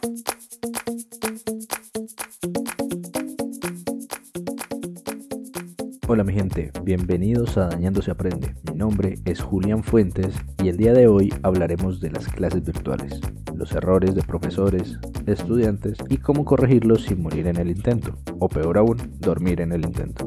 Hola mi gente, bienvenidos a Dañando se aprende. Mi nombre es Julián Fuentes y el día de hoy hablaremos de las clases virtuales, los errores de profesores, estudiantes y cómo corregirlos sin morir en el intento, o peor aún, dormir en el intento.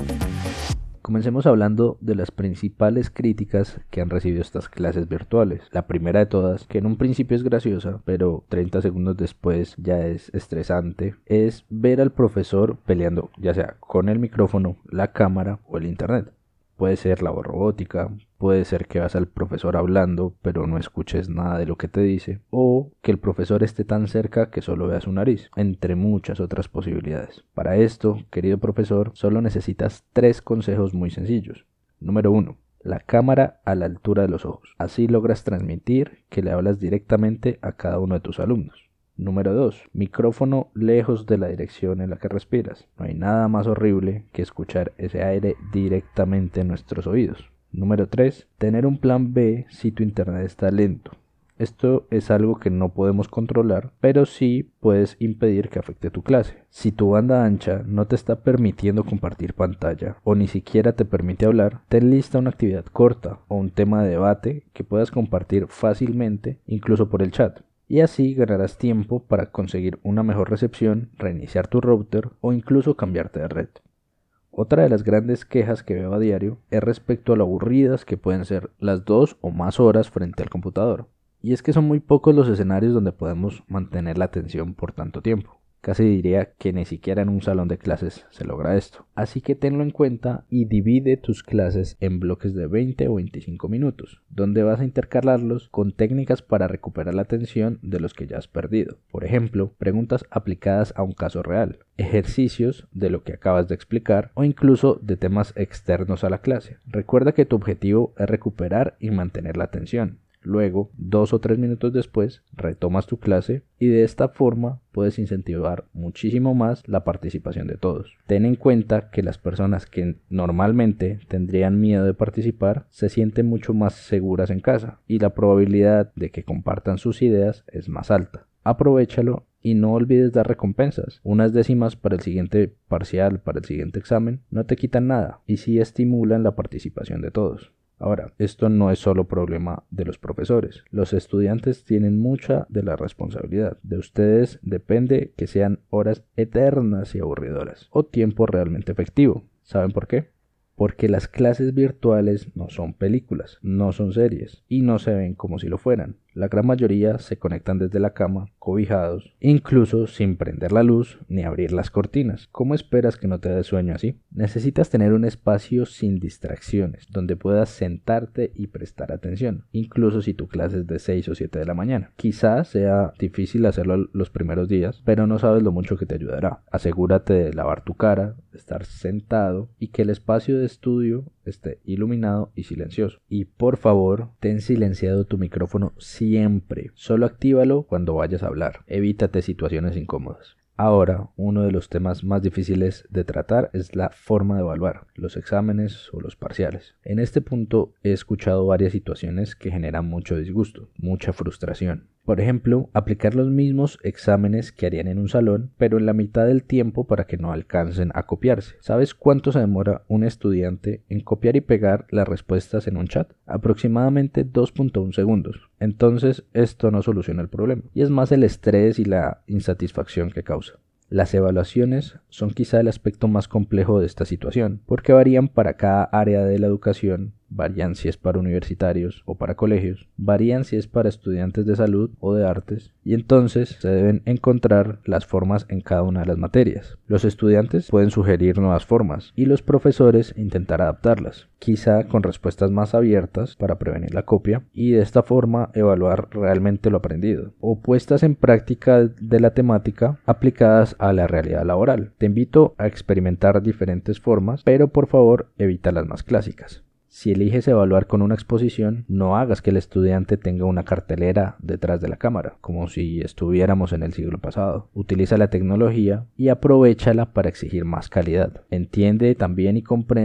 Comencemos hablando de las principales críticas que han recibido estas clases virtuales. La primera de todas, que en un principio es graciosa, pero 30 segundos después ya es estresante, es ver al profesor peleando, ya sea con el micrófono, la cámara o el internet. Puede ser la voz robótica, puede ser que vas al profesor hablando pero no escuches nada de lo que te dice, o que el profesor esté tan cerca que solo veas su nariz, entre muchas otras posibilidades. Para esto, querido profesor, solo necesitas 3 consejos muy sencillos. Número 1. La cámara a la altura de los ojos. Así logras transmitir que le hablas directamente a cada uno de tus alumnos. Número 2. Micrófono lejos de la dirección en la que respiras. No hay nada más horrible que escuchar ese aire directamente en nuestros oídos. Número 3. Tener un plan B si tu internet está lento. Esto es algo que no podemos controlar, pero sí puedes impedir que afecte tu clase. Si tu banda ancha no te está permitiendo compartir pantalla o ni siquiera te permite hablar, ten lista una actividad corta o un tema de debate que puedas compartir fácilmente, incluso por el chat. Y así ganarás tiempo para conseguir una mejor recepción, reiniciar tu router o incluso cambiarte de red. Otra de las grandes quejas que veo a diario es respecto a lo aburridas que pueden ser las 2 o más horas frente al computador. Y es que son muy pocos los escenarios donde podemos mantener la atención por tanto tiempo. Casi diría que ni siquiera en un salón de clases se logra esto. Así que tenlo en cuenta y divide tus clases en bloques de 20 o 25 minutos, donde vas a intercalarlos con técnicas para recuperar la atención de los que ya has perdido. Por ejemplo, preguntas aplicadas a un caso real, ejercicios de lo que acabas de explicar o incluso de temas externos a la clase. Recuerda que tu objetivo es recuperar y mantener la atención. Luego, 2 o 3 minutos después, retomas tu clase y de esta forma puedes incentivar muchísimo más la participación de todos. Ten en cuenta que las personas que normalmente tendrían miedo de participar se sienten mucho más seguras en casa y la probabilidad de que compartan sus ideas es más alta. Aprovéchalo y no olvides dar recompensas. Unas décimas para el siguiente parcial, para el siguiente examen, no te quitan nada y sí estimulan la participación de todos. Ahora, esto no es solo problema de los profesores. Los estudiantes tienen mucha de la responsabilidad. De ustedes depende que sean horas eternas y aburridoras o tiempo realmente efectivo. ¿Saben por qué? Porque las clases virtuales no son películas, no son series y no se ven como si lo fueran. La gran mayoría se conectan desde la cama, cobijados, incluso sin prender la luz ni abrir las cortinas. ¿Cómo esperas que no te dé sueño así? Necesitas tener un espacio sin distracciones, donde puedas sentarte y prestar atención, incluso si tu clase es de 6 o 7 de la mañana. Quizás sea difícil hacerlo los primeros días, pero no sabes lo mucho que te ayudará. Asegúrate de lavar tu cara, de estar sentado y que el espacio de estudio esté iluminado y silencioso. Y por favor, ten silenciado tu micrófono siempre. Solo actívalo cuando vayas a hablar. Evítate situaciones incómodas. Ahora, uno de los temas más difíciles de tratar es la forma de evaluar, los exámenes o los parciales. En este punto he escuchado varias situaciones que generan mucho disgusto, mucha frustración. Por ejemplo, aplicar los mismos exámenes que harían en un salón, pero en la mitad del tiempo para que no alcancen a copiarse. ¿Sabes cuánto se demora un estudiante en copiar y pegar las respuestas en un chat? Aproximadamente 2.1 segundos. Entonces, esto no soluciona el problema. Y es más el estrés y la insatisfacción que causa. Las evaluaciones son quizá el aspecto más complejo de esta situación, porque varían para cada área de la educación, varían si es para universitarios o para colegios, varían si es para estudiantes de salud o de artes, y entonces se deben encontrar las formas en cada una de las materias. Los estudiantes pueden sugerir nuevas formas y los profesores intentar adaptarlas, quizá con respuestas más abiertas para prevenir la copia y de esta forma evaluar realmente lo aprendido, o puestas en práctica de la temática aplicadas a la realidad laboral. Te invito a experimentar diferentes formas, pero por favor evita las más clásicas. Si eliges evaluar con una exposición, no hagas que el estudiante tenga una cartelera detrás de la cámara, como si estuviéramos en el siglo pasado. Utiliza la tecnología y aprovéchala para exigir más calidad. Entiende también y comprende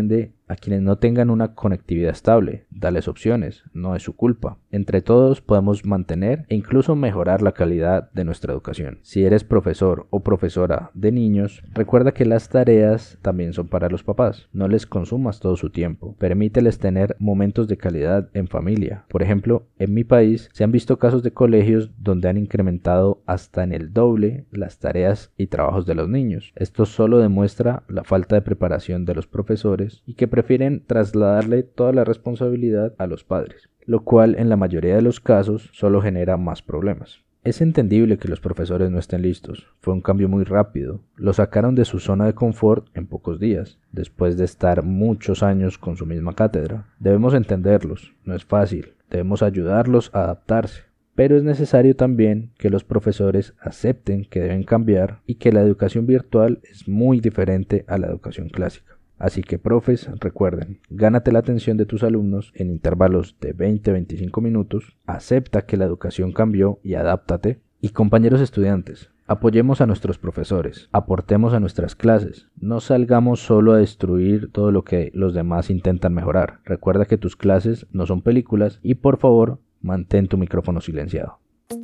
A quienes no tengan una conectividad estable, dales opciones, no es su culpa. Entre todos podemos mantener e incluso mejorar la calidad de nuestra educación. Si eres profesor o profesora de niños, recuerda que las tareas también son para los papás. No les consumas todo su tiempo. Permíteles tener momentos de calidad en familia. Por ejemplo, en mi país se han visto casos de colegios donde han incrementado hasta en el doble las tareas y trabajos de los niños. Esto solo demuestra la falta de preparación de los profesores y que prefieren trasladarle toda la responsabilidad a los padres, lo cual en la mayoría de los casos solo genera más problemas. Es entendible que los profesores no estén listos. Fue un cambio muy rápido. Lo sacaron de su zona de confort en pocos días, después de estar muchos años con su misma cátedra. Debemos entenderlos. No es fácil. Debemos ayudarlos a adaptarse. Pero es necesario también que los profesores acepten que deben cambiar y que la educación virtual es muy diferente a la educación clásica. Así que profes, recuerden, gánate la atención de tus alumnos en intervalos de 20 a 25 minutos, acepta que la educación cambió y adáptate. Y compañeros estudiantes, apoyemos a nuestros profesores, aportemos a nuestras clases, no salgamos solo a destruir todo lo que los demás intentan mejorar. Recuerda que tus clases no son películas y por favor, mantén tu micrófono silenciado.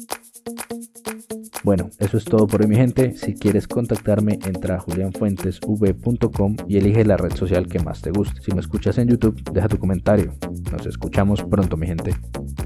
Bueno, eso es todo por hoy mi gente. Si quieres contactarme, entra a julianfuentesv.com y elige la red social que más te guste. Si me escuchas en YouTube, deja tu comentario. Nos escuchamos pronto mi gente.